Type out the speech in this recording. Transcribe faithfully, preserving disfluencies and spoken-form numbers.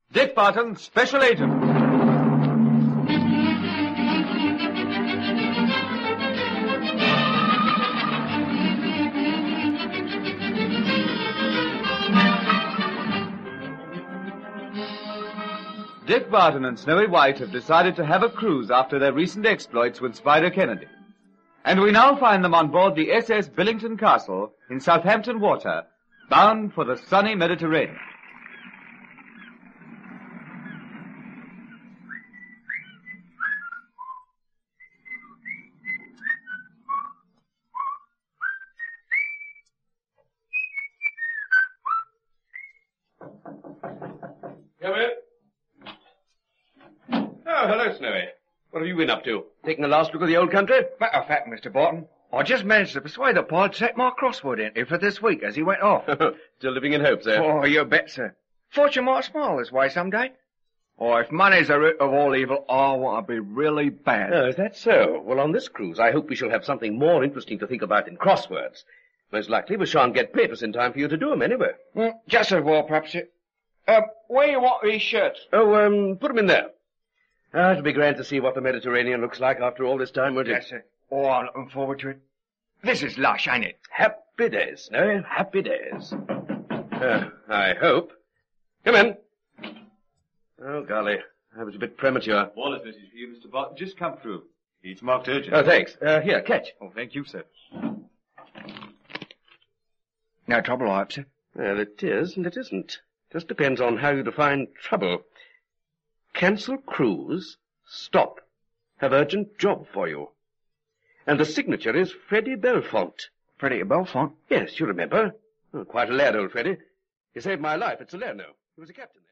Dick Barton, Special Agent. Dick Barton and Snowy White have decided to have a cruise after their recent exploits with Spider Kennedy. And we now find them on board the S S Billington Castle in Southampton Water, bound for the sunny Mediterranean. Come in. Oh, hello, Snowy. What have you been up to? Taking a last look at the old country? Matter of fact, Mister Barton, I just managed to persuade the Pod to take my crossword in for this week as he went off. Still living in hope, sir. Oh, you bet, sir. Fortune might smile this way someday. Oh, if money's the root of all evil, I want to be really bad. Oh, is that so? Well, on this cruise, I hope we shall have something more interesting to think about than crosswords. Most likely we shan't get papers in time for you to do 'em anyway. Mm, just as well, perhaps. Uh, where you want these shirts? Oh, um, put 'em in there. Ah, it'll be grand to see what the Mediterranean looks like after all this time, won't it? Yes, sir. Oh, I'm looking forward to it. This is lush, ain't it? Happy days, Snowy. Happy days. Uh, I hope. Come in. Oh, golly. I was a bit premature. Wallace message for you, Mister Barton. Just come through. It's marked urgent. Oh, thanks. Uh, here, catch. Oh, thank you, sir. No trouble, I hope, sir. Well, it is and it isn't. Just depends on how you define trouble. Cancel cruise. Stop. Have urgent job for you. And the signature is Freddie Belfont. Freddie Belfont? Yes, you remember. Oh, quite a lad, old Freddie. He saved my life at Salerno. He was a captain there.